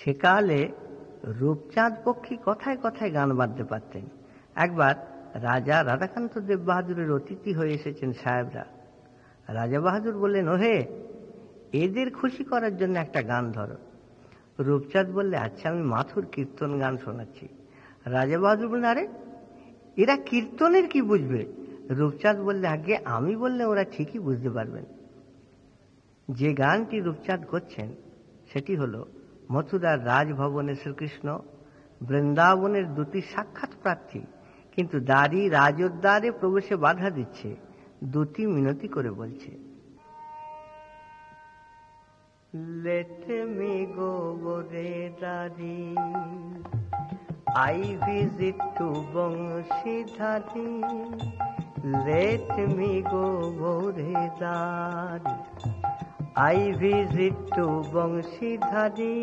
সেকালে রূপচাঁদ পক্ষী কথায় কথায় গান বাঁধতে পারতেন। একবার রাজা রাধাকান্ত দেব বাহাদুরের অতিথি হয়ে এসেছেন সাহেবরা। রাজা বাহাদুর বললেন, ওহে, এদের খুশি করার জন্য একটা গান ধরো। রূপচাঁদ বললে, আচ্ছা, আমি মাথুর কীর্তন গান শোনাচ্ছি। রাজা বাহাদুর বললেন, আরে এরা কীর্তনের কি বুঝবে? রূপচাঁদ বললে, আগে আমি বললে ওরা ঠিকই বুঝতে পারবেন। যে গানটি রূপচাঁদ করছেন সেটি হলো মথুরার রাজভবনে শ্রীকৃষ্ণ বৃন্দাবনের দুটি সাক্ষাৎ প্রার্থী কিন্তু দ্বারী রাজোদ্বারে প্রবেশে বাধা দিচ্ছে, দুটি মিনতি করে বলছে, লেট মি গো রে দারি, I visit to Banshidhari, let me go রে দারি, আই ভিজিট টু বংশীধারী।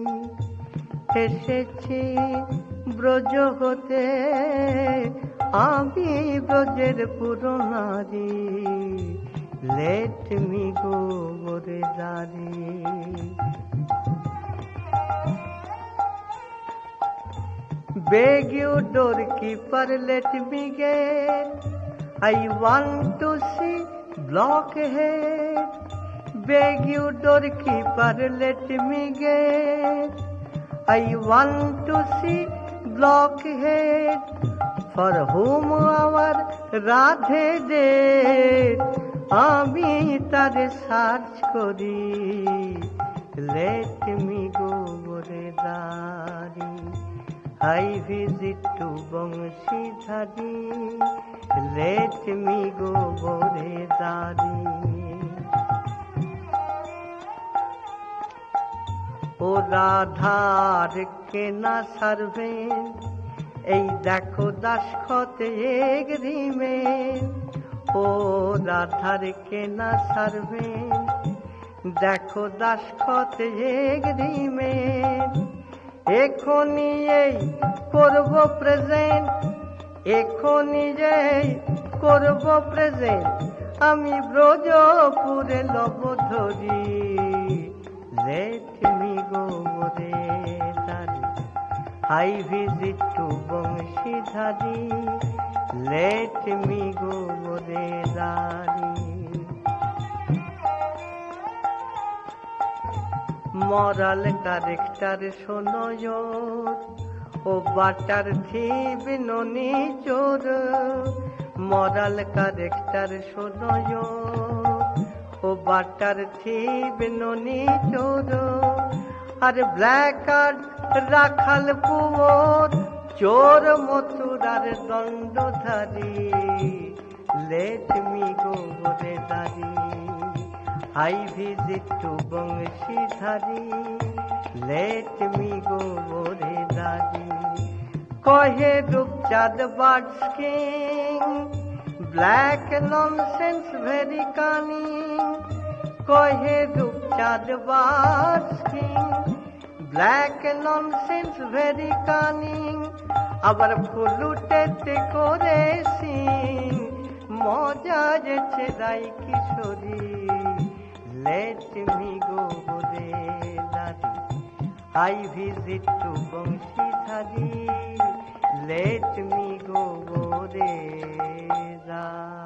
এসেছি ব্রজ হতে, আমি ব্রজের পুরনারী, লেট মি গো রে দারি। Beg you doorkeeper, let me get, I want to see blockhead. Beg you doorkeeper, let me get, I want to see blockhead. For whom our Radhe dead, আমি তারে search করি, let me go রে দারি, I visit to বংশীধারী, let me go রে দারি। ও রাধার কেনা servant, এই দেখো দাসখত agreement. ও রাধার কেনা সার্ভেন্ট, দেখো দাসখত এগ্রিমেন্ট। এখনই এই করব প্রেজেন্ট, এখনই এই করব প্রেজেন্ট, আমি ব্রজপুরে লব ধরি, let me go রে দারি, I visit to বংশীধারী, let me go রে দারি। মরাল ক্যারেক্টার শোনো, ও বাটার থিব ননি চোর। মরাল ক্যারেক্টার শোনো, ও বাটার থিব ননি চোর। আর ব্ল্যাক কার্ড রাখাল পুয়োর, চোর মথুরার দণ্ডধারী, লেট মি গো রে দারি, I visit to বংশীধারী, let me go রে দারি। কহে Rupchand birds king, black nonsense very cunning. কহে Rupchand birds king, black nonsense very cunning. আবার ফুলুটেতে করে সিং, মজা যেছে রাই কিশোরী, let me go রে দারি, I visit to বংশীধারী, let me go রে দারি।